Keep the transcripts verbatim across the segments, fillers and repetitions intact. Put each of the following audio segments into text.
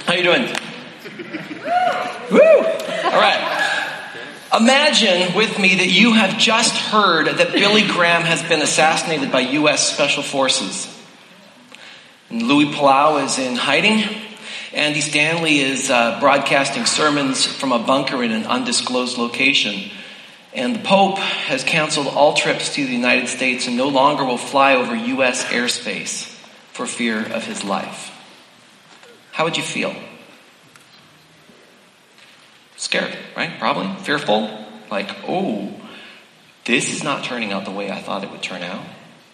How you doing? Woo! All right. Imagine with me that you have just heard that Billy Graham has been assassinated by U S Special Forces. And Louis Palau is in hiding. Andy Stanley is uh, broadcasting sermons from a bunker in an undisclosed location. And the Pope has canceled all trips to the United States and no longer will fly over U S airspace for fear of his life. How would you feel? Scared, right? Probably. Fearful. Like, oh, this is not turning out the way I thought it would turn out.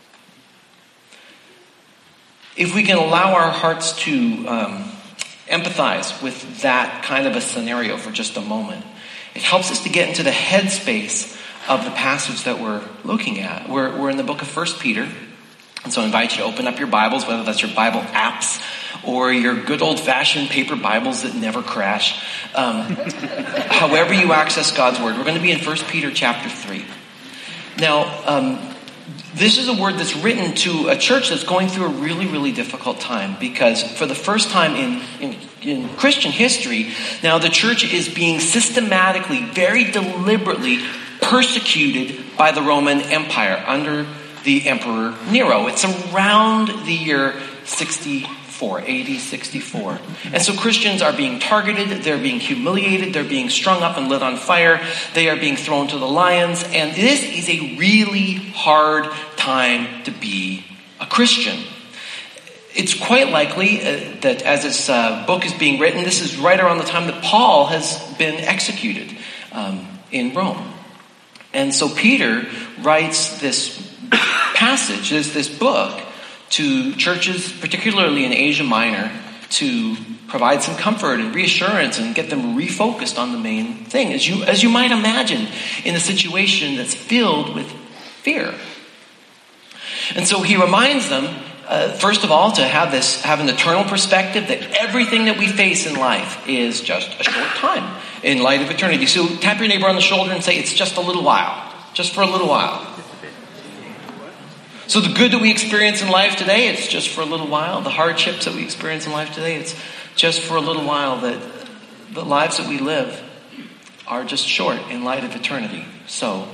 If we can allow our hearts to um, empathize with that kind of a scenario for just a moment, it helps us to get into the headspace of the passage that we're looking at. We're, we're in the book of First Peter. And so I invite you to open up your Bibles, whether that's your Bible apps or your good old-fashioned paper Bibles that never crash. Um, however you access God's Word. We're going to be in First Peter chapter three. Now, um, this is a word that's written to a church that's going through a really, really difficult time. Because for the first time in, in, in Christian history, now the church is being systematically, very deliberately persecuted by the Roman Empire under the Emperor Nero. It's around the year sixty-four, A D sixty-four. And so Christians are being targeted, they're being humiliated, they're being strung up and lit on fire, they are being thrown to the lions, and this is a really hard time to be a Christian. It's quite likely uh, that as this uh, book is being written, this is right around the time that Paul has been executed um, in Rome. And so Peter writes this passage, this, this book, to churches, particularly in Asia Minor, to provide some comfort and reassurance and get them refocused on the main thing, as you as you might imagine, in a situation that's filled with fear. And so he reminds them, uh, first of all, to have this have an eternal perspective that everything that we face in life is just a short time in light of eternity. So tap your neighbor on the shoulder and say, "It's just a little while, just for a little while." So the good that we experience in life today, it's just for a little while. The hardships that we experience in life today, it's just for a little while. That the lives that we live are just short in light of eternity. So,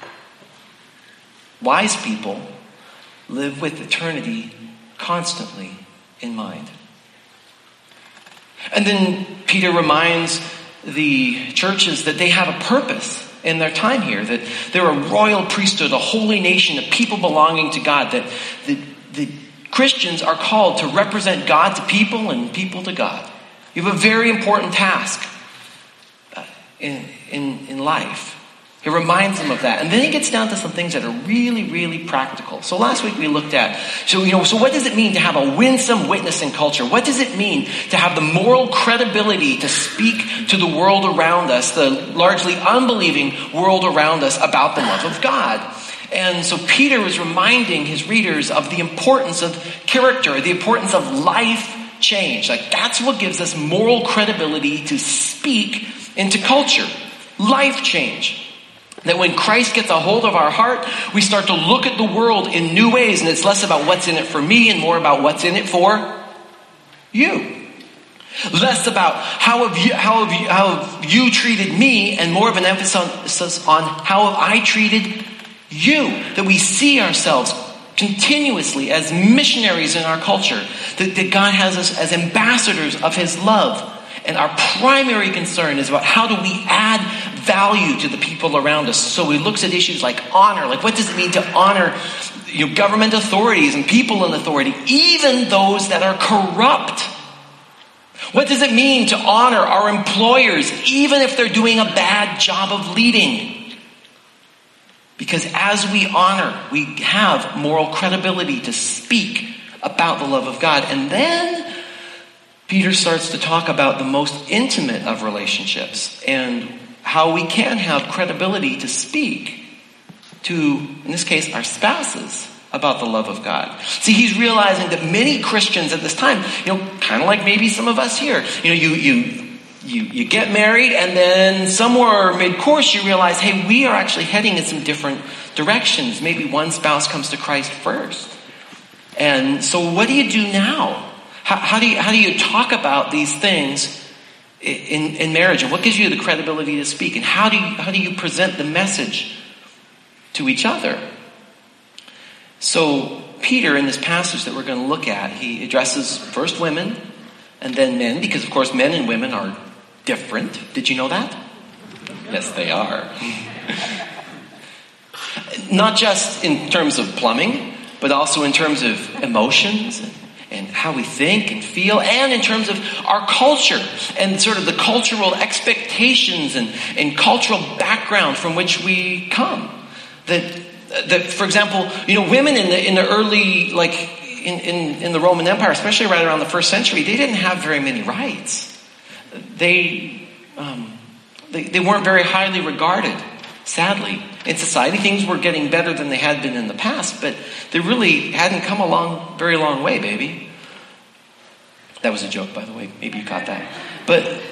wise people live with eternity constantly in mind. And then Peter reminds the churches that they have a purpose in their time here, that they're a royal priesthood, a holy nation, a people belonging to God, that the, the Christians are called to represent God to people and people to God. You have a very important task uh, in, in, in life. He reminds them of that. And then he gets down to some things that are really, really practical. So last week we looked at, so, you know, so what does it mean to have a winsome witness in culture? What does it mean to have the moral credibility to speak to the world around us, the largely unbelieving world around us, about the love of God? And so Peter was reminding his readers of the importance of character, the importance of life change. Like, that's what gives us moral credibility to speak into culture. Life change. That when Christ gets a hold of our heart, we start to look at the world in new ways, and it's less about what's in it for me and more about what's in it for you. Less about how have you, how have you, how have you treated me, and more of an emphasis on how have I treated you. That we see ourselves continuously as missionaries in our culture. That, that God has us as ambassadors of His love. And our primary concern is about how do we add value to the people around us. So he looks at issues like honor. Like, what does it mean to honor, you know, government authorities and people in authority, even those that are corrupt? What does it mean to honor our employers, even if they're doing a bad job of leading? Because as we honor, we have moral credibility to speak about the love of God. And then Peter starts to talk about the most intimate of relationships and how we can have credibility to speak to, in this case, our spouses about the love of God. See, he's realizing that many Christians at this time, you know, kind of like maybe some of us here, you know, you you you you get married and then somewhere mid-course you realize, hey, we are actually heading in some different directions. Maybe one spouse comes to Christ first. And so what do you do now? How, how do you, how do you talk about these things in, in marriage? And what gives you the credibility to speak? And how do you, how do you present the message to each other? So Peter, in this passage that we're going to look at, he addresses first women and then men, because of course men and women are different. Did you know that? Yes, they are. Not just in terms of plumbing, but also in terms of emotions and, and how we think and feel, and in terms of our culture and sort of the cultural expectations and, and cultural background from which we come. That, that, for example, you know, women in the in the early, like in, in, in the Roman Empire, especially right around the first century, they didn't have very many rights. They um, they, they weren't very highly regarded. Sadly, in society, things were getting better than they had been in the past, but they really hadn't come a long, very long way, baby. That was a joke, by the way. Maybe you caught that. But,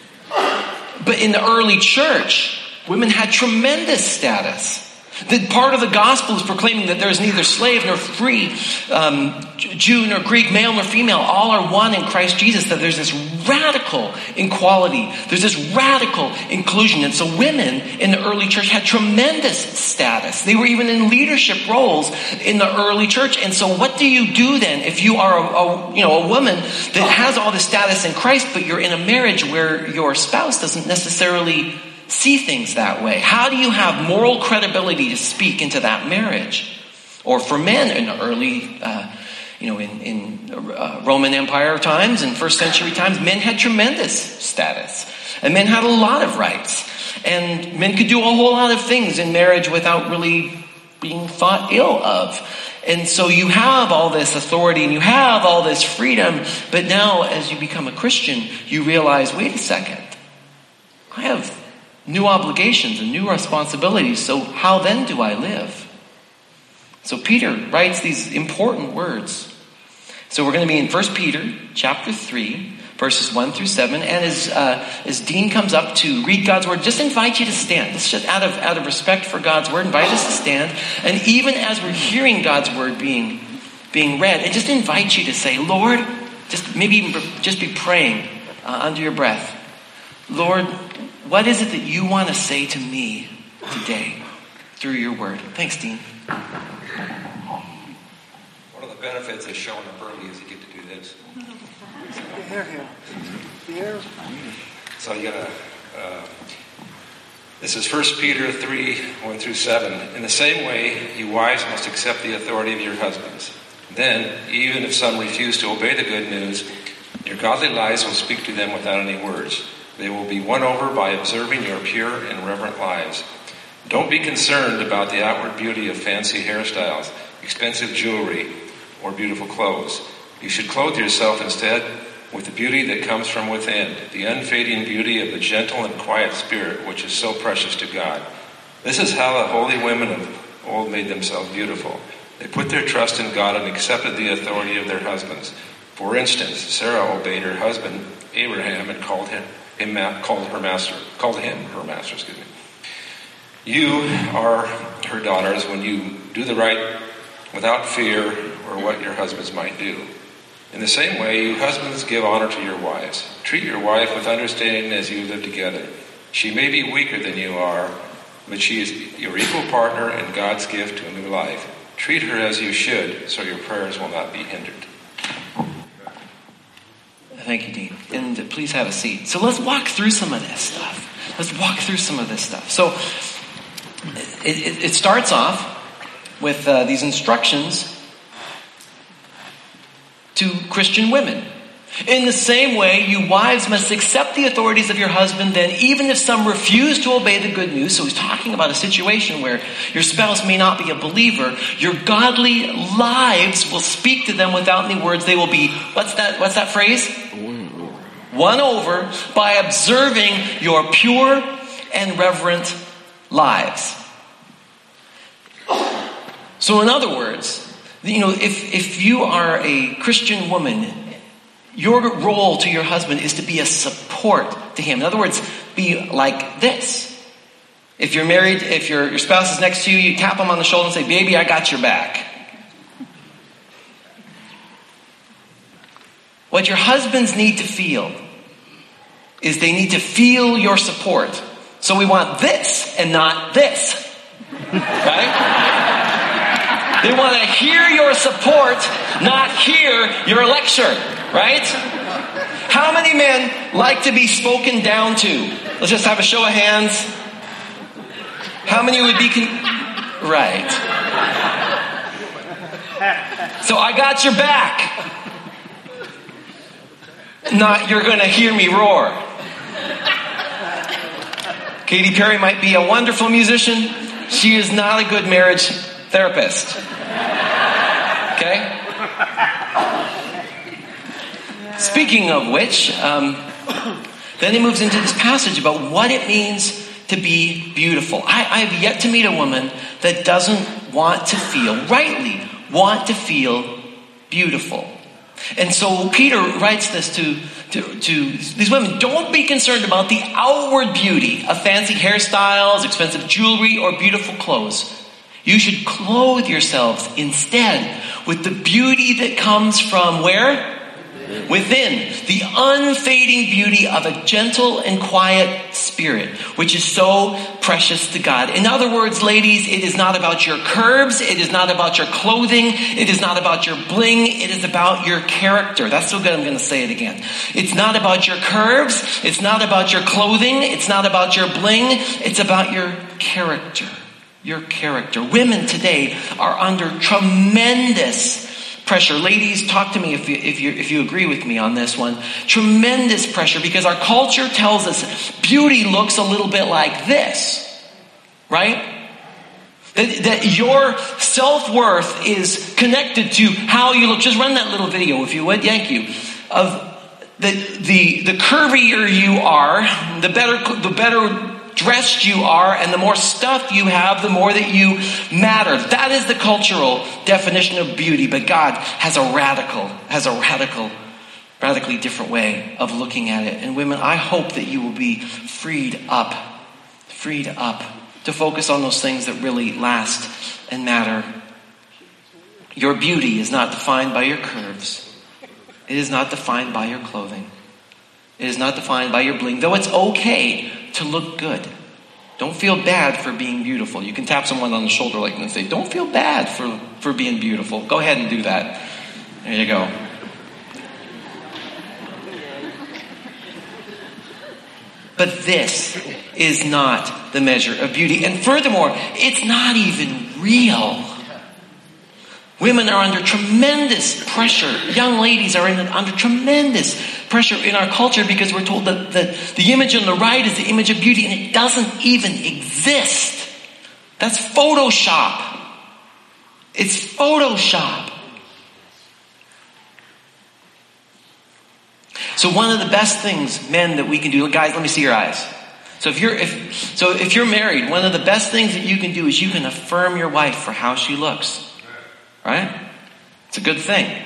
but in the early church, women had tremendous status. The part of the gospel is proclaiming that there is neither slave nor free, um, Jew nor Greek, male nor female. All are one in Christ Jesus. That there's this radical equality. There's this radical inclusion. And so women in the early church had tremendous status. They were even in leadership roles in the early church. And so what do you do then if you are a, a you know a woman that has all this status in Christ, but you're in a marriage where your spouse doesn't necessarily see things that way? How do you have moral credibility to speak into that marriage? Or for men in the early, uh, you know, in, in uh, Roman Empire times and first century times, men had tremendous status. And men had a lot of rights. And men could do a whole lot of things in marriage without really being thought ill of. And so you have all this authority and you have all this freedom. But now as you become a Christian, you realize, wait a second, I have new obligations and new responsibilities, so how then do I live? So Peter writes these important words. So we're going to be in First Peter chapter three, verses one through seven. And as uh, as Dean comes up to read God's word, just invite you to stand. It's just out of out of respect for God's word, invite us to stand. And even as we're hearing God's word being being read, and just invite you to say, Lord, just maybe even just be praying uh, under your breath. Lord, what is it that you want to say to me today through your word? Thanks, Dean. One of the benefits of showing up early is you get to do this. Here, here. Here. So you gotta, uh, this is First Peter three, one through seven. In the same way, you wives must accept the authority of your husbands. Then, even if some refuse to obey the good news, your godly lives will speak to them without any words. They will be won over by observing your pure and reverent lives. Don't be concerned about the outward beauty of fancy hairstyles, expensive jewelry, or beautiful clothes. You should clothe yourself instead with the beauty that comes from within, the unfading beauty of the gentle and quiet spirit which is so precious to God. This is how the holy women of old made themselves beautiful. They put their trust in God and accepted the authority of their husbands. For instance, Sarah obeyed her husband Abraham and called him Him, called her master, called him her master, excuse me. You are her daughters when you do the right without fear or what your husbands might do. In the same way, you husbands give honor to your wives. Treat your wife with understanding as you live together. She may be weaker than you are, but she is your equal partner and God's gift to a new life. Treat her as you should, so your prayers will not be hindered. Thank you, Dean. And please have a seat. So let's walk through some of this stuff. Let's walk through some of this stuff. So it, it, it starts off with uh, these instructions to Christian women. In the same way, you wives must accept the authorities of your husband then, even if some refuse to obey the good news. So he's talking about a situation where your spouse may not be a believer. Your godly lives will speak to them without any words. They will be, what's that, what's that phrase? Won over by observing your pure and reverent lives. So in other words, you know, if, if you are a Christian woman, your role to your husband is to be a support to him. In other words, be like this. If you're married, if your, your spouse is next to you, you tap him on the shoulder and say, baby, I got your back. What your husbands need to feel is they need to feel your support. So we want this and not this. Right? They want to hear your support, not hear your lecture. Right? How many men like to be spoken down to? Let's just have a show of hands. How many would be... Con- right. So I got your back. Not you're going to hear me roar. Katy Perry might be a wonderful musician. She is not a good marriage therapist. Okay? Speaking of which, um, then he moves into this passage about what it means to be beautiful. I, I have yet to meet a woman that doesn't want to feel, rightly, want to feel beautiful. And so Peter writes this to, to, to these women. Don't be concerned about the outward beauty of fancy hairstyles, expensive jewelry, or beautiful clothes. You should clothe yourselves instead with the beauty that comes from where? Within. The unfading beauty of a gentle and quiet spirit, which is so precious to God. In other words, ladies, it is not about your curves. It is not about your clothing. It is not about your bling. It is about your character. That's so good, I'm going to say it again. It's not about your curves. It's not about your clothing. It's not about your bling. It's about your character. Your character. Women today are under tremendous pressure. Ladies, talk to me if you, if you if you agree with me on this one. Tremendous pressure because our culture tells us beauty looks a little bit like this, right? That, that your self-worth is connected to how you look. Just run that little video if you would. Thank you. Of the the the curvier you are, the better the better dressed you are, and the more stuff you have, the more that you matter. That is the cultural definition of beauty. But God has a radical, has a radical, radically different way of looking at it. And women, I hope that you will be freed up, freed up to focus on those things that really last and matter. Your beauty is not defined by your curves. It is not defined by your clothing. It is not defined by your bling, though it's okay to look good. Don't feel bad for being beautiful. You can tap someone on the shoulder like that and say, don't feel bad for, for being beautiful. Go ahead and do that. There you go. But this is not the measure of beauty. And furthermore, it's not even real. Women are under tremendous pressure. Young ladies are in, under tremendous pressure in our culture because we're told that the, the image on the right is the image of beauty, and it doesn't even exist. That's Photoshop. It's Photoshop. So one of the best things, men, that we can do, guys, let me see your eyes. So if you're if so if you're married, one of the best things that you can do is you can affirm your wife for how she looks. Right? It's a good thing.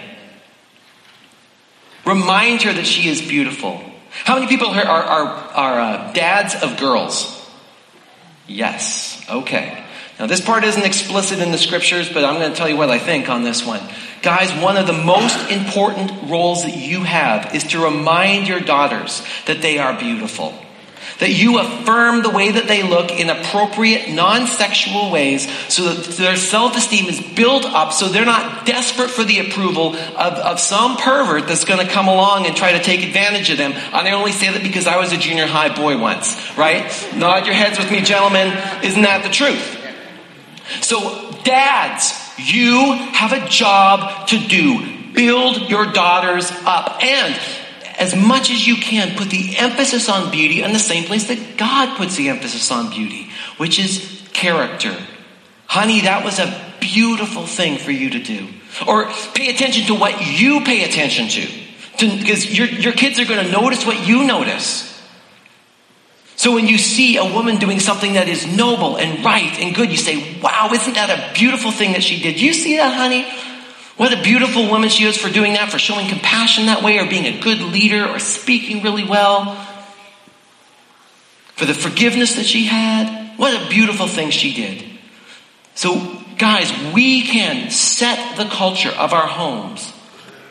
Remind her that she is beautiful. How many people here are, are, are uh, dads of girls? Yes. Okay. Now this part isn't explicit in the scriptures, but I'm going to tell you what I think on this one. Guys, one of the most important roles that you have is to remind your daughters that they are beautiful. That you affirm the way that they look in appropriate, non-sexual ways so that their self-esteem is built up so they're not desperate for the approval of, of some pervert that's going to come along and try to take advantage of them. And I only say that because I was a junior high boy once, right? Nod your heads with me, gentlemen. Isn't that the truth? So, dads, you have a job to do. Build your daughters up. And as much as you can, put the emphasis on beauty in the same place that God puts the emphasis on beauty, which is character. Honey, that was a beautiful thing for you to do. Or pay attention to what you pay attention to. Because your, your kids are going to notice what you notice. So when you see a woman doing something that is noble and right and good, you say, wow, isn't that a beautiful thing that she did? Do you see that, honey? What a beautiful woman she is for doing that, for showing compassion that way, or being a good leader, or speaking really well. For the forgiveness that she had. What a beautiful thing she did. So, guys, we can set the culture of our homes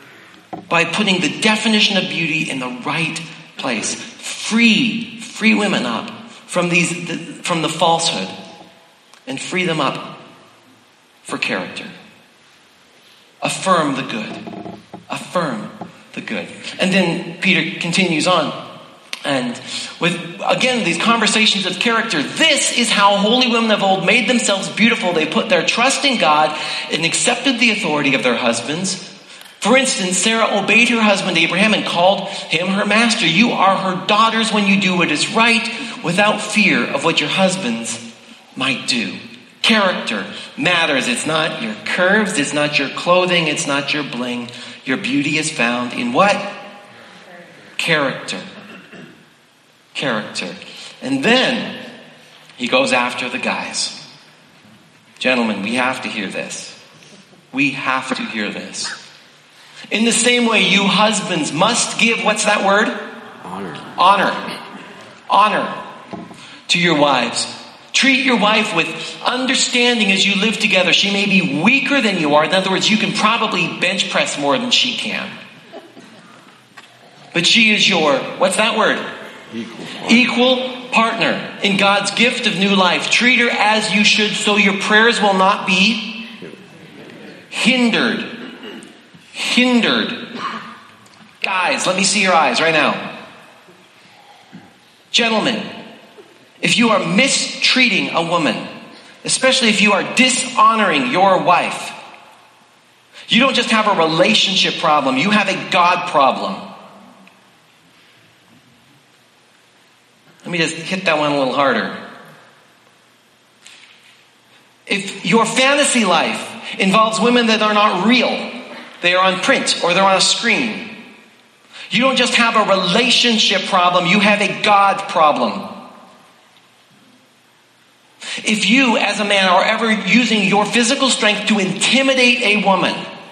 by putting the definition of beauty in the right place. Free, free women up from these, the, from the falsehood, and free them up for character. Affirm the good. Affirm the good. And then Peter continues on. And with, again, these conversations of character, this is how holy women of old made themselves beautiful. They put their trust in God and accepted the authority of their husbands. For instance, Sarah obeyed her husband Abraham and called him her master. You are her daughters when you do what is right without fear of what your husbands might do. Character matters. It's not your curves. It's not your clothing. It's not your bling. Your beauty is found in what? Character. Character. And then he goes after the guys. Gentlemen, we have to hear this. We have to hear this. In the same way, you husbands must give, what's that word? Honor. Honor. Honor to your wives. Treat your wife with understanding as you live together. She may be weaker than you are. In other words, you can probably bench press more than she can. But she is your, what's that word? Equal partner. Equal partner in God's gift of new life. Treat her as you should, so your prayers will not be hindered. Hindered. Guys, let me see your eyes right now. Gentlemen, if you are mistreating a woman, especially if you are dishonoring your wife, you don't just have a relationship problem, you have a God problem. Let me just hit that one a little harder. If your fantasy life involves women that are not real, they are on print or they're on a screen, you don't just have a relationship problem, you have a God problem. If you, as a man, are ever using your physical strength to intimidate a woman,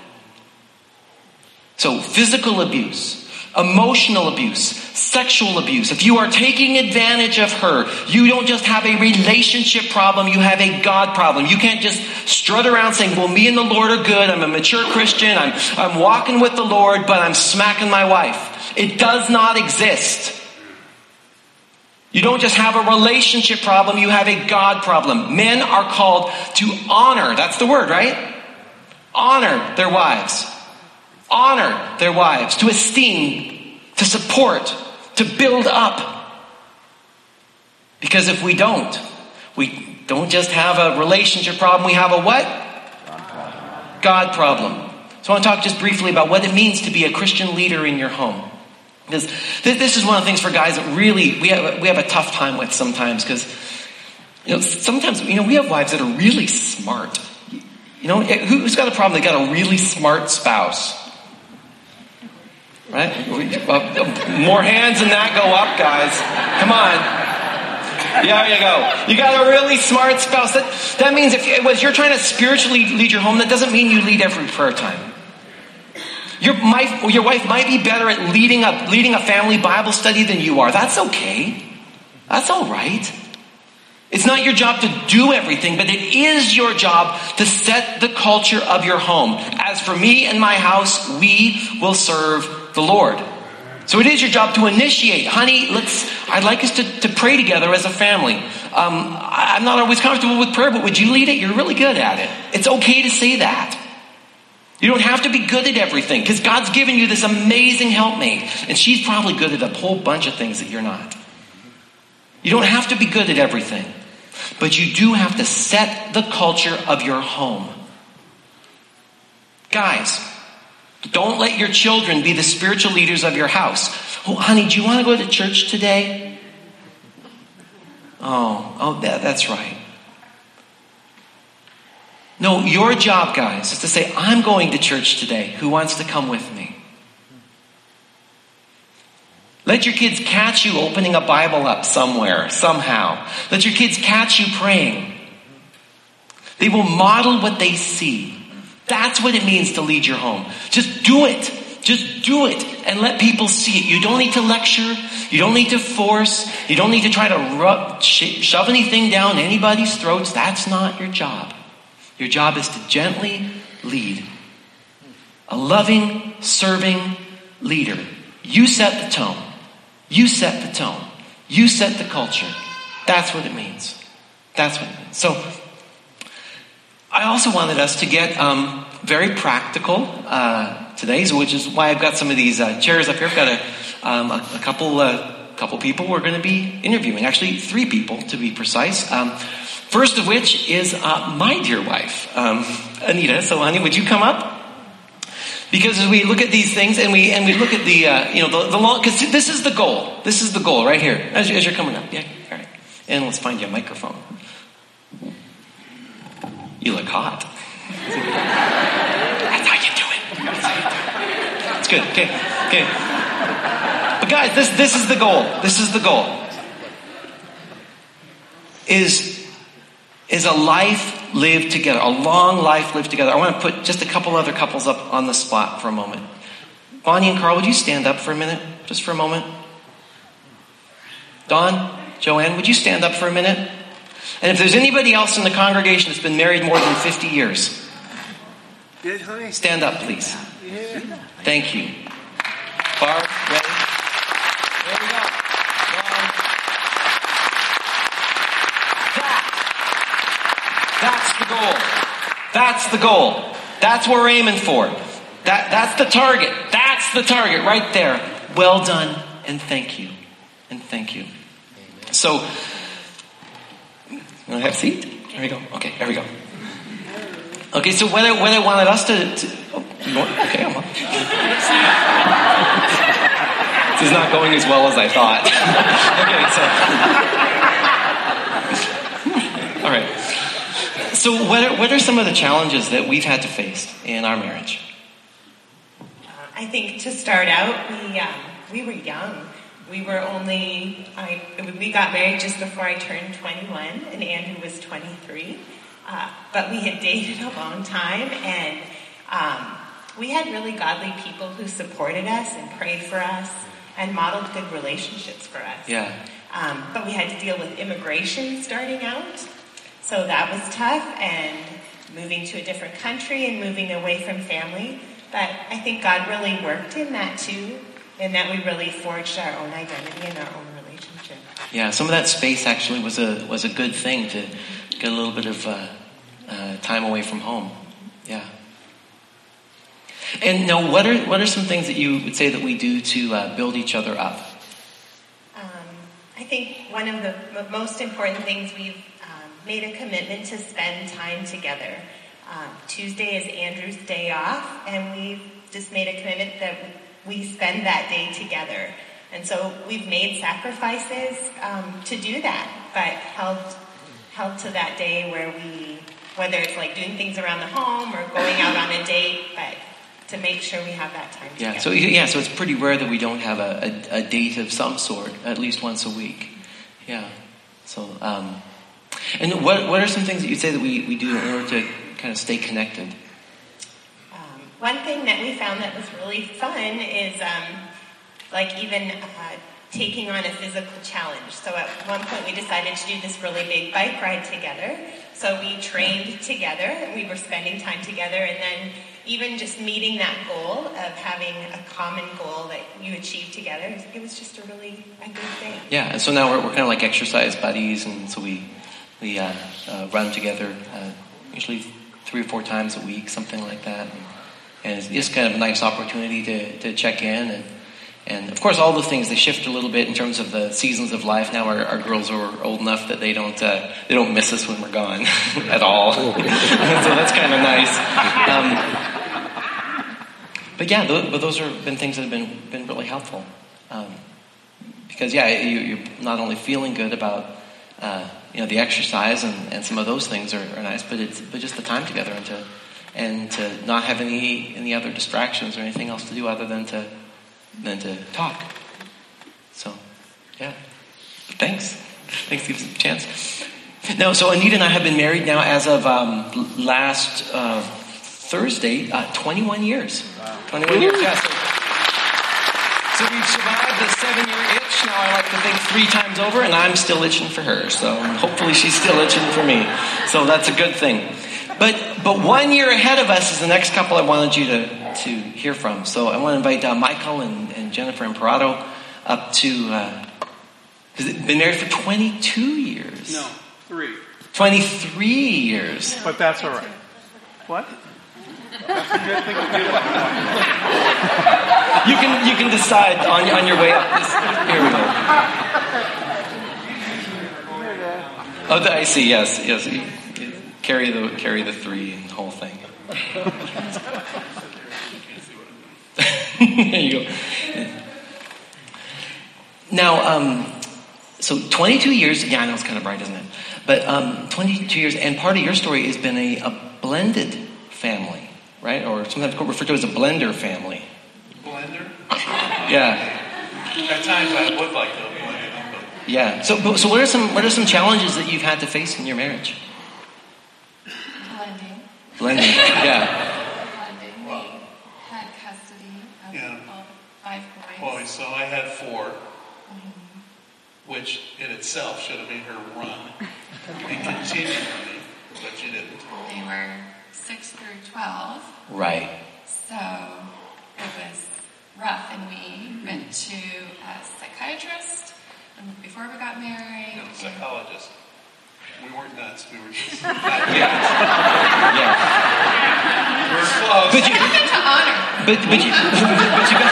so physical abuse, emotional abuse, sexual abuse, if you are taking advantage of her, you don't just have a relationship problem, you have a God problem. You can't just strut around saying, well, me and the Lord are good, I'm a mature Christian, I'm, I'm walking with the Lord, but I'm smacking my wife. It does not exist. You don't just have a relationship problem, you have a God problem. Men are called to honor, that's the word, right? Honor their wives. Honor their wives. To esteem, to support, to build up. Because if we don't, we don't just have a relationship problem, we have a what? God problem. So I want to talk just briefly about what it means to be a Christian leader in your home. Because this is one of the things for guys that really we have we have a tough time with sometimes. Because you know sometimes you know we have wives that are really smart. You know who's got a problem? They got a really smart spouse, right? More hands than that go up, guys. Come on. Yeah, there you go. You got a really smart spouse. That that means if, if you're trying to spiritually lead your home, that doesn't mean you lead every prayer time. Your, my, your wife might be better at leading a, leading a family Bible study than you are. That's okay. That's all right. It's not your job to do everything, but it is your job to set the culture of your home. As for me and my house, we will serve the Lord. So it is your job to initiate. Honey, let's, I'd like us to, to pray together as a family. Um, I'm not always comfortable with prayer, but would you lead it? You're really good at it. It's okay to say that. You don't have to be good at everything because God's given you this amazing helpmate. And she's probably good at a whole bunch of things that you're not. You don't have to be good at everything. But you do have to set the culture of your home. Guys, don't let your children be the spiritual leaders of your house. Oh, honey, do you want to go to church today? Oh, oh, that, that's right. No, your job, guys, is to say, I'm going to church today. Who wants to come with me? Let your kids catch you opening a Bible up somewhere, somehow. Let your kids catch you praying. They will model what they see. That's what it means to lead your home. Just do it. Just do it and let people see it. You don't need to lecture. You don't need to force. You don't need to try to rub, shove anything down anybody's throats. That's not your job. Your job is to gently lead. A loving, serving leader. You set the tone. You set the tone. You set the culture. That's what it means. That's what it means. So, I also wanted us to get um, very practical uh, today, so which is why I've got some of these uh, chairs up here. I've got a, um, a, a couple uh, couple people we're going to be interviewing. Actually, three people to be precise. Um, first of which is uh, my dear wife, um, Anita. So, honey, would you come up? Because as we look at these things and we and we look at the uh, you know the, the long, because this is the goal. This is the goal right here as, you, as you're coming up. Yeah, all right. And let's find you a microphone. You look hot. That's how you do it. That's how you do it. It's good. Okay. Okay. But guys, this this is the goal. This is the goal. Is is a life lived together, a long life lived together. I want to put just a couple other couples up on the spot for a moment. Bonnie and Carl, would you stand up for a minute? Just for a moment. Don, Joanne, would you stand up for a minute? And if there's anybody else in the congregation that's been married more than fifty years, stand up, please. Thank you. Barb, ready? There we go. One. That. That's the goal. That's the goal. That's what we're aiming for. That, that's the target. That's the target right there. Well done, and thank you. And thank you. So, you want to have a seat? There we go. Okay, there we go. Okay, so when I, when I wanted us to... to oh, you want, okay, I'm on. This is not going as well as I thought. Okay, so... All right. So what are, what are some of the challenges that we've had to face in our marriage? I think to start out, we um, we were young. We were only, I, we got married just before I turned twenty-one, and Andrew was twenty-three. Uh, but we had dated a long time, and um, we had really godly people who supported us and prayed for us and modeled good relationships for us. Yeah. Um, but we had to deal with immigration starting out, so that was tough, and moving to a different country and moving away from family. But I think God really worked in that too, and that we really forged our own identity and our own relationship. Yeah, some of that space actually was a was a good thing to get a little bit of uh, uh, time away from home. Yeah. And now, what are what are some things that you would say that we do to uh, build each other up? Um, I think one of the m- most important things, we've um, made a commitment to spend time together. Um, Tuesday is Andrew's day off, and we've just made a commitment that we spend that day together. And so we've made sacrifices um, to do that, but held held to that day where we, whether it's like doing things around the home or going out on a date, but to make sure we have that time Yeah. together. So yeah, so it's pretty rare that we don't have a, a, a date of some sort at least once a week. Yeah. So um, and what what are some things that you'd say that we, we do in order to kind of stay connected? Um, one thing that we found that was really fun is um, like even uh, taking on a physical challenge. So at one point we decided to do this really big bike ride together. So we trained together, and we were spending time together, and then even just meeting that goal of having a common goal that you achieve together, it was just a really a good thing. Yeah, and so now we're, we're kind of like exercise buddies, and so we we uh, uh, run together uh, usually three or four times a week, something like that. And, and it's just kind of a nice opportunity to, to check in. And, and of course, all the things, they shift a little bit in terms of the seasons of life. Now our, our girls are old enough that they don't uh, they don't miss us when we're gone at all. So that's kind of nice. Um, but yeah, th- but those have been things that have been, been really helpful. Um, because yeah, you, you're not only feeling good about uh, you know the exercise and, and some of those things are, are nice, but it's but just the time together and to and to not have any any other distractions or anything else to do other than to than to talk. So yeah, thanks. Thanks, gives us a chance. Now, so Anita and I have been married now as of um, last uh, Thursday, uh, twenty-one years. Wow. twenty-one years. Yeah. So, So we've survived the seven-year itch. Now I like to think three times over, and I'm still itching for her. So hopefully she's still itching for me. So that's a good thing. But but one year ahead of us is the next couple I wanted you to, to hear from. So I want to invite uh, Michael and, and Jennifer Imparato up to, uh, has it been married for twenty-two years? No, three. twenty-three years. But that's all right. What? That's a good thing to do. You can, you can decide on, on your way up. This, here we go. Oh, I see, yes, yes. You, you carry the, carry the three and the whole thing. There you go. Now, um, so twenty-two years, yeah, I know it's kind of bright, isn't it? But um, twenty-two years, and part of your story has been a, a blended family, right? Or sometimes referred to as a blender family. Blender? Yeah. At times I would like to blend them, but Yeah. So, so what are some what are some challenges that you've had to face in your marriage? Blending. Blending. Yeah. Blending. We had custody of Yeah. all five boys. boy, so I had four, which in itself should have made her run and continue running, but she didn't. They were six through twelve, Right. so it was rough, and we went to a psychiatrist before we got married. And a psychologist. We weren't nuts. We were just. Yeah. We were close. But you, Something to honor. but but you, but you got.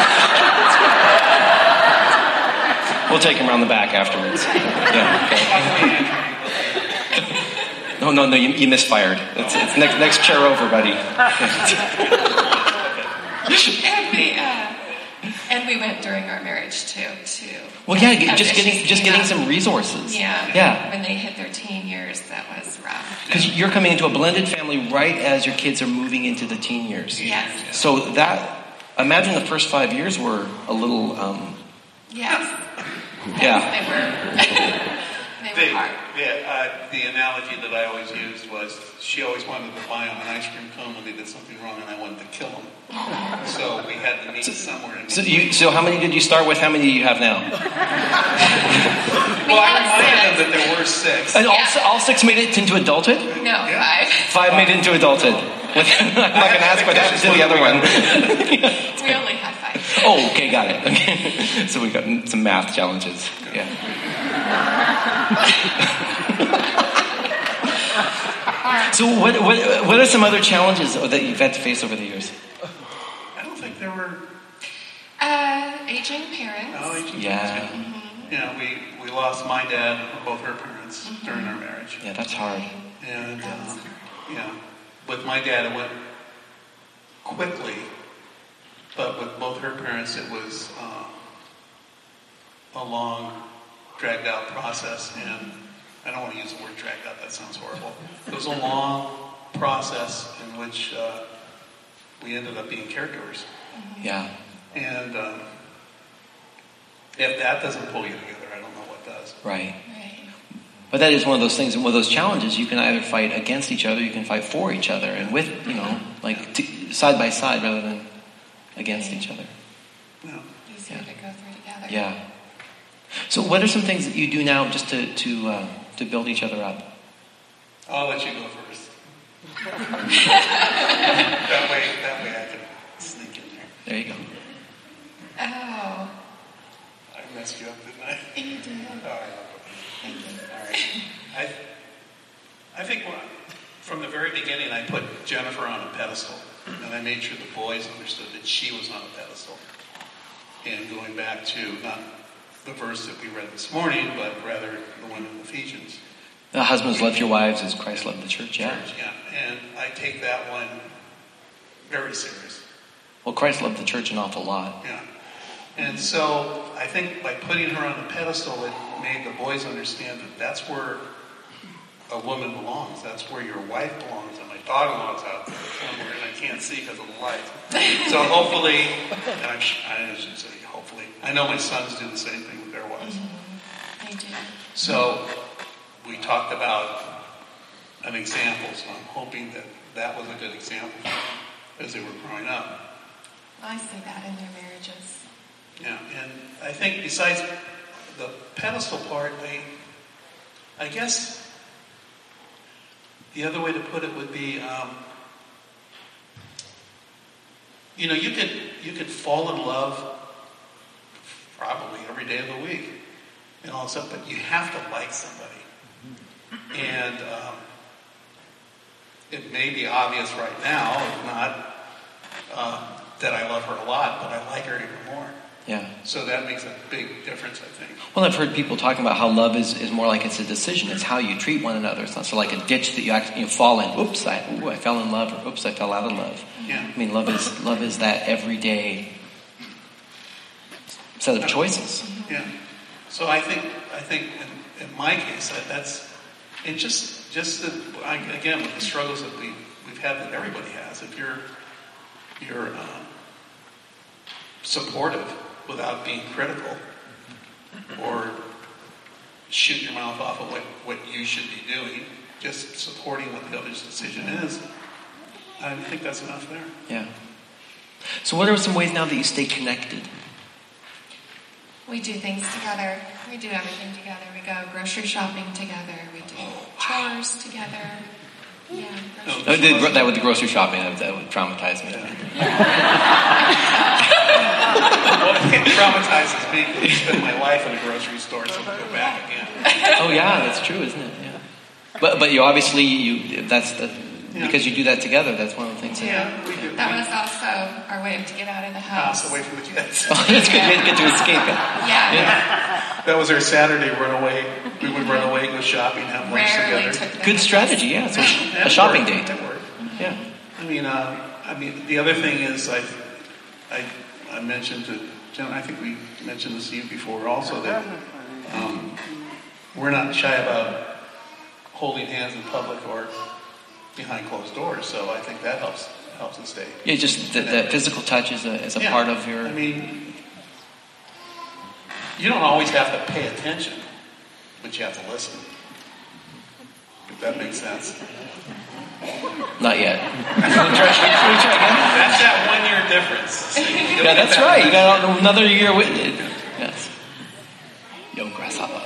We'll take him around the back afterwards. Yeah. Okay. No, no, no. You, you misfired. It's, it's next next chair over, buddy. And we, uh, and we went during our marriage too. To Well, yeah. have Just issues getting just came getting up. some resources. Yeah. Yeah. When they hit their teen years, that was rough. Because you're coming into a blended family right as your kids are moving into the teen years. Yes. So that, imagine the first five years were a little, um, Yes. yeah. They were. they The, were hard. yeah, uh, the analogy that I always used was she always wanted to buy him an ice cream cone when they did something wrong, and I wanted to kill him. So we had to meet somewhere. In So you, so how many did you start with? How many do you have now? well, I reminded them that there were six. And all, all six made it into adulthood? No, Yeah. five. Five made it into adulthood. I'm not going to ask what happened to the other one. We only had five. Oh, okay, got it. Okay. So we got some math challenges. Yeah. So what, what what are some other challenges that you've had to face over the years? I don't think there were. Uh, aging parents. No, aging Yeah. parents. You know, we, we lost my dad, both her parents, during our marriage. Yeah, that's hard. And, um, you know, with my dad, it went quickly, but with both her parents, it was uh, a long, dragged out process. And I don't want to use the word dragged out, that sounds horrible. It was a long process in which uh, we ended up being caregivers. Yeah. And um, if that doesn't pull you together, I don't know what does. Right. Right. But that is one of those things, one of those challenges. You can either fight against each other, you can fight for each other, and with, you know, like t- side by side rather than against each other. No. Easier to go through together. Yeah. So what are some things that you do now just to to uh, to build each other up? I'll let you go first. that way, that way I can sneak in there. There you go. Oh, I messed you up, didn't I? you did. All right. Thank you. All right. I, I think when- from the very beginning, I put Jennifer on a pedestal, and I made sure the boys understood that she was on a pedestal. And going back to not the verse that we read this morning, but rather the one in Ephesians. The husbands, love your wives as Christ loved the church. Yeah. Church, yeah. And I take that one very serious. Well, Christ loved the church an awful lot. Yeah. And so I think by putting her on the pedestal, it made the boys understand that that's where a woman belongs. That's where your wife belongs. And my daughter-in-law's out there somewhere, and I can't see because of the light. So hopefully, and I'm, I shouldn't say hopefully, I know my sons do the same thing with their wives. They do. So we talked about an example, so I'm hoping that that was a good example for them as they were growing up. I see that in their marriages. Yeah, and I think besides the pedestal part, I, I guess the other way to put it would be um, you know, you could you could fall in love probably every day of the week and all that stuff, but you have to like somebody. And um, it may be obvious right now, if not, uh, that I love her a lot, but I like her even more. Yeah. So that makes a big difference, I think. Well, I've heard people talking about how love is, is more like it's a decision. It's how you treat one another. It's not so like a ditch that you actually you fall in. Oops, I, ooh, I fell in love, or oops, I fell out of love. Yeah. I mean, love is love is that everyday set of choices. Yeah. So I think I think in, in my case that that's it. Just just the, I, again with the struggles that we we've had that everybody has. If you're you're um, supportive without being critical or shoot your mouth off of what, what you should be doing, just supporting what the other's decision is, I think that's enough there. Yeah. So what are some ways now that you stay connected? We do things together. We do everything together. We go grocery shopping together. We do chores together. Yeah. Oh, the, that with the grocery shopping, that, that would traumatize me. Well, it traumatizes me because I spend my life in a grocery store, so we go back again. Oh yeah, that's true, isn't it? Yeah. But but you obviously you that's the yeah. because you do that together. That's one of the things. Yeah, that, we do. That was also our way to get out of the house. House away from the kids. Oh, that's good. You get to escape it. Yeah. yeah. That was our Saturday runaway. We would run away, go shopping, have lunch Rarely together. took Good strategy. Yeah, so a shopping date. That worked. Yeah. I mean, uh, I mean, the other thing is, I, I, I mentioned to Jen. I think we mentioned this to you before, also that um, we're not shy about holding hands in public or behind closed doors. So I think that helps helps us stay. Yeah, just the, the physical touch is a is a yeah. part of your. I mean, you don't always have to pay attention, but you have to listen. If that makes sense. Not yet. Can we try, can we try again? That's that one year difference. Yeah, that's that right. You got another year with it. Yes. Young grasshopper.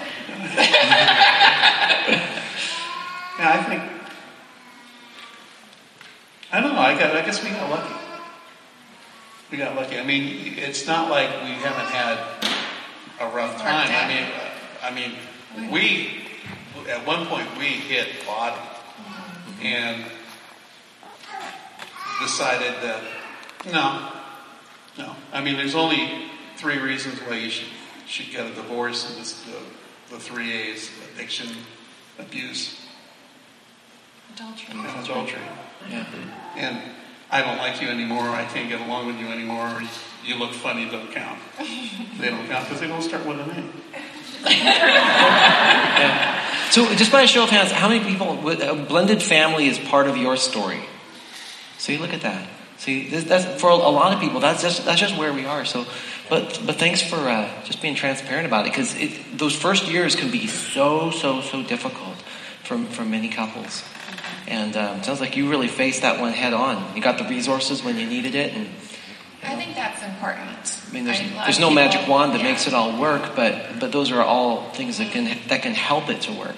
Yeah, I think. I don't know. I got. I guess we got lucky. We got lucky. I mean, it's not like we haven't had a rough time. I mean, I mean, we at one point we hit bottom and decided that no, no. I mean, there's only three reasons why you should should get a divorce, and this the, the three A's: addiction, abuse, adultery. and adultery. Yeah. And I don't like you anymore, I can't get along with you anymore, or you look funny, don't count. They don't count because they don't start with an A. Yeah. So just by a show of hands, how many people, a blended family is part of your story? So you look at that. See, this, that's for a lot of people. That's just that's just where we are. So, but but thanks for uh, just being transparent about it, because those first years can be so so so difficult for for many couples. And um, it sounds like you really faced that one head on. You got the resources when you needed it, and I think that's important. I mean, there's I there's no people, magic wand that yeah. makes it all work, but but those are all things that can that can help it to work.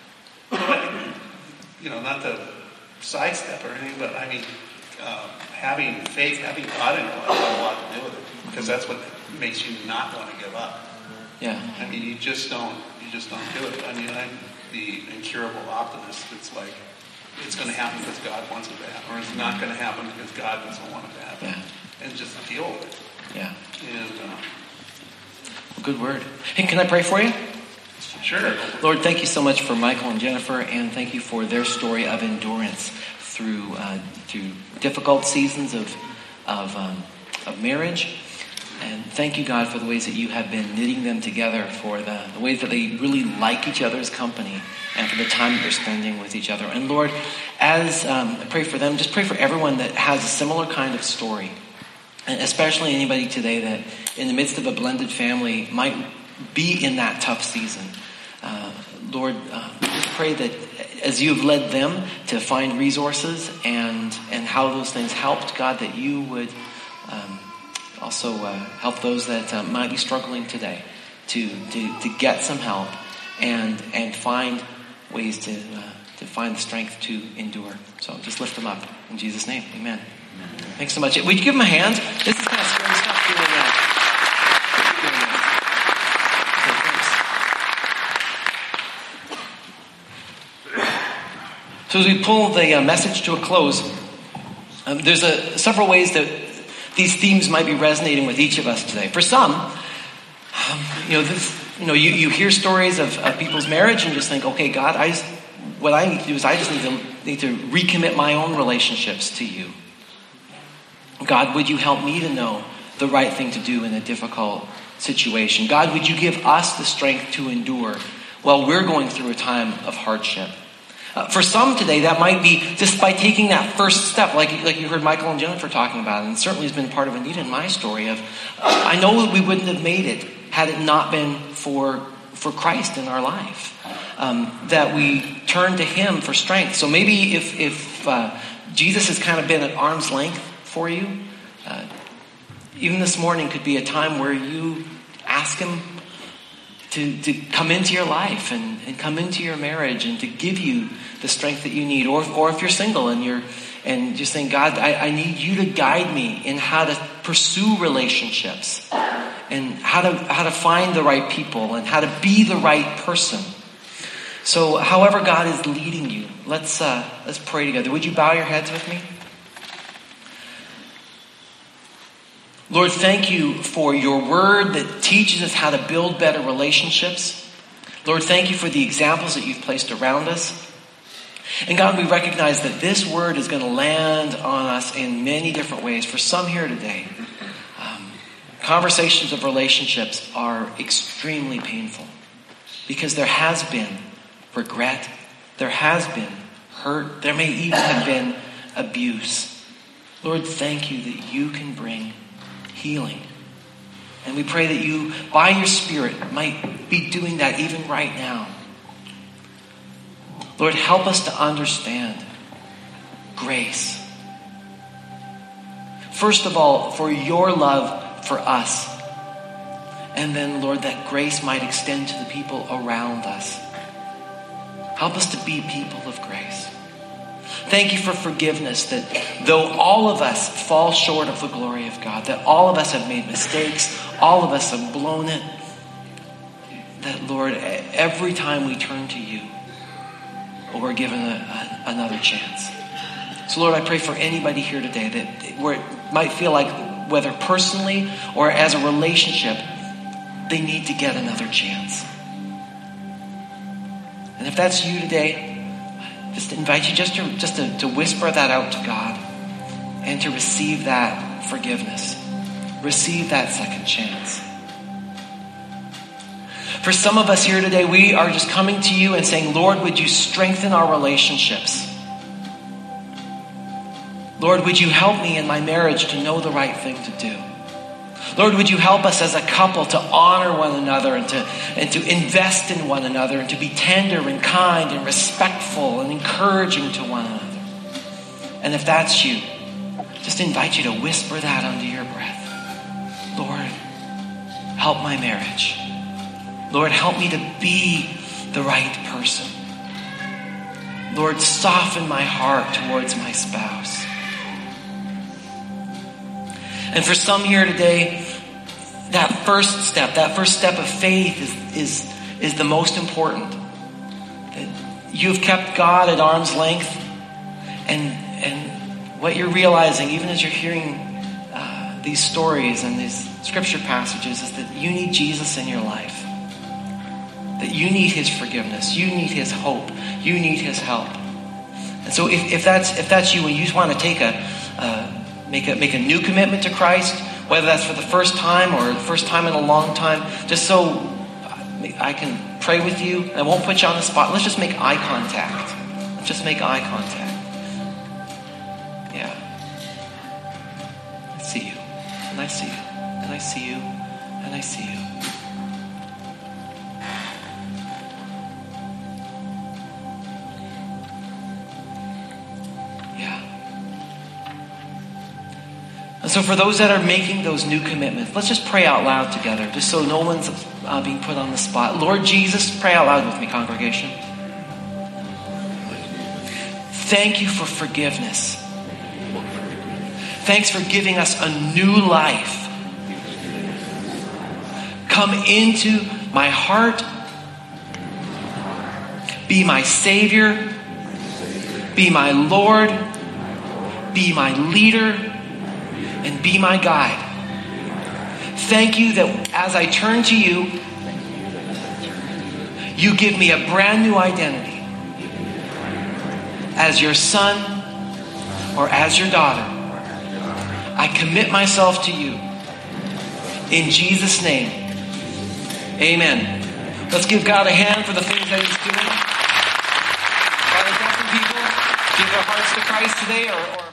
You know, not to sidestep or anything, but I mean, um, having faith, having God in your life has a lot to do with it, because that's what makes you not want to give up. Yeah. I mean, you just don't, you just don't do it. I mean, I'm the incurable optimist. It's like, it's going to happen because God wants it to happen, or it's not going to happen because God doesn't want it to happen. Yeah. And just deal with it. Yeah. And uh, Good word. Hey, can I pray for you? sure. Lord, thank you so much for Michael and Jennifer, and thank you for their story of endurance through uh, through difficult seasons of of um, of marriage. And thank you, God, for the ways that you have been knitting them together, for the, the ways that they really like each other's company, and for the time that they're spending with each other. And Lord, as um, I pray for them, just pray for everyone that has a similar kind of story, and especially anybody today that in the midst of a blended family might be in that tough season. Uh, Lord, uh, just pray that as you have led them to find resources and and how those things helped, God, that you would um, also uh, help those that uh, might be struggling today to, to to get some help and and find ways to uh, to find the strength to endure. So just lift them up in Jesus' name. Amen. Thanks so much. Would you give him a hand? This is kind of scary stuff doing that. So as we pull the uh, message to a close, um, there's a, several ways that these themes might be resonating with each of us today. For some, um, you know, this, you know, you, you hear stories of, of people's marriage and just think, okay, God, I just, what I need to do is I just need to need to recommit my own relationships to you. God, would you help me to know the right thing to do in a difficult situation? God, would you give us the strength to endure while we're going through a time of hardship? Uh, for some today, that might be just by taking that first step, like, like you heard Michael and Jennifer talking about, and certainly has been part of Anita and my story of, uh, I know that we wouldn't have made it had it not been for, for Christ in our life. Um, that we turn to him for strength. So maybe if, if uh, Jesus has kind of been at arm's length for you, uh, even this morning could be a time where you ask him to, to come into your life and, and come into your marriage and to give you the strength that you need. Or, or if you're single and you're and just saying, God, I, I need you to guide me in how to pursue relationships and how to how to find the right people and how to be the right person. So however God is leading you, let's uh, let's pray together. Would you bow your heads with me? Lord, thank you for your word that teaches us how to build better relationships. Lord, thank you for the examples that you've placed around us. And God, we recognize that this word is going to land on us in many different ways. For some here today, um, conversations of relationships are extremely painful because there has been regret, there has been hurt, there may even have been abuse. Lord, thank you that you can bring healing. And we pray that you, by your Spirit, might be doing that even right now. Lord, help us to understand grace. First of all, for your love for us. And then, Lord, that grace might extend to the people around us. Help us to be people of grace. Thank you for forgiveness, that though all of us fall short of the glory of God, that all of us have made mistakes, all of us have blown it, that, Lord, every time we turn to you, we're given a, a, another chance. So, Lord, I pray for anybody here today that where it might feel like, whether personally or as a relationship, they need to get another chance. And if that's you today, just invite you just to just to, to whisper that out to God and to receive that forgiveness. Receive that second chance. For some of us here today, we are just coming to you and saying, Lord, would you strengthen our relationships? Lord, would you help me in my marriage to know the right thing to do? Lord, would you help us as a couple to honor one another and to, and to invest in one another and to be tender and kind and respectful and encouraging to one another? And if that's you, just invite you to whisper that under your breath. Lord, help my marriage. Lord, help me to be the right person. Lord, soften my heart towards my spouse. And for some here today, that first step, that first step of faith is, is, is the most important. That you've kept God at arm's length, and, and what you're realizing, even as you're hearing uh, these stories and these scripture passages, is that you need Jesus in your life. That you need his forgiveness, you need his hope, you need his help. And so if, if that's if that's you and you just want to take a uh, make a make a new commitment to Christ, whether that's for the first time or the first time in a long time, just so I can pray with you. I won't put you on the spot. Let's just make eye contact. Let's just make eye contact. Yeah. I see you, and I see you, and I see you, and I see you. So for those that are making those new commitments, let's just pray out loud together, just so no one's uh, being put on the spot. Lord Jesus, pray out loud with me, congregation. Thank you for forgiveness. Thanks for giving us a new life. Come into my heart. Be my Savior. Be my Lord. Be my leader. And be my guide. Thank you that as I turn to you, you give me a brand new identity. As your son or as your daughter, I commit myself to you. In Jesus' name, amen. Let's give God a hand for the things that he's doing. Father, some people give their hearts to Christ today or, or